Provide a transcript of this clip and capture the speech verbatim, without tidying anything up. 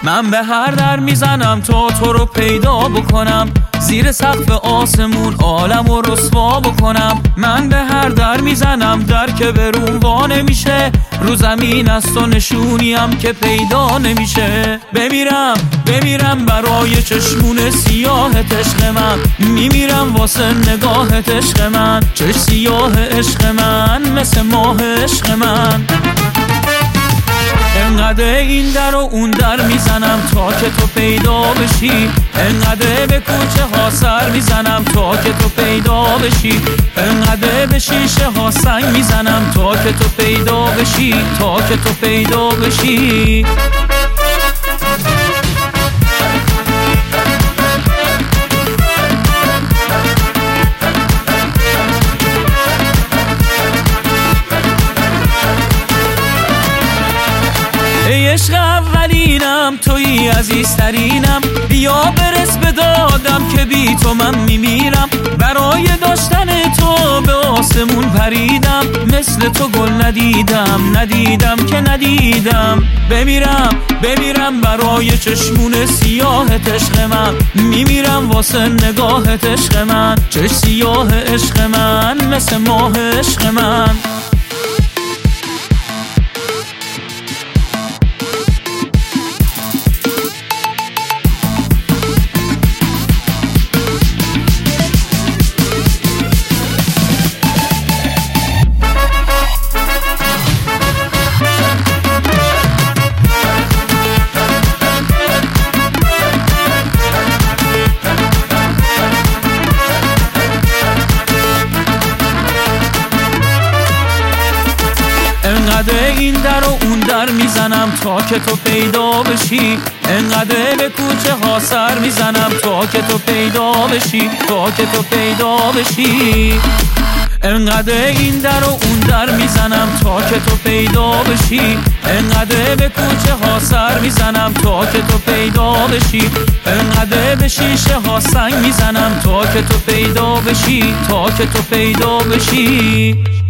من به هر در میزنم تا تو رو پیدا بکنم، زیر سقف آسمون عالم و رسوا بکنم. من به هر در میزنم در که برون وا نمیشه، رو زمین است و نشونیم که پیدا نمیشه. بمیرم بمیرم برای چشمون سیاهت عشق من، میمیرم واسه نگاهت عشق من. چشم سیاه عشق من مثل ماه عشق من. انقدر این در و اون در میزنم تا که تو پیدا بشی، انقدر به کوچه ها سر میزنم تا که تو پیدا بشی، انقدر به شیشه ها سنگ میزنم تا که تو پیدا بشی، تا که تو پیدا بشی. ای عشق اولینم تویی عزیزترینم، بیا برس به دادم که بی تو من میمیرم. برای داشتن تو به آسمون پریدم، مثل تو گل ندیدم ندیدم که ندیدم. بمیرم بمیرم برای چشمون سیاهت عشق من، میمیرم واسه نگاهت عشق من. چشم سیاه عشق من مثل ماه عشق من. انقدر این در و اون در میزنم تا که تو پیدا بشی، انقدر به کوچه ها سر میزنم تا که تو پیدا بشی، تا که تو پیدا بشی. انقدر این در و اون در میزنم تا که تو پیدا بشی، انقدر به کوچه ها سر میزنم تا که تو پیدا بشی، انقدر به شیشه ها سنگ میزنم تا که تو پیدا بشی، تا که تو پیدا بشی.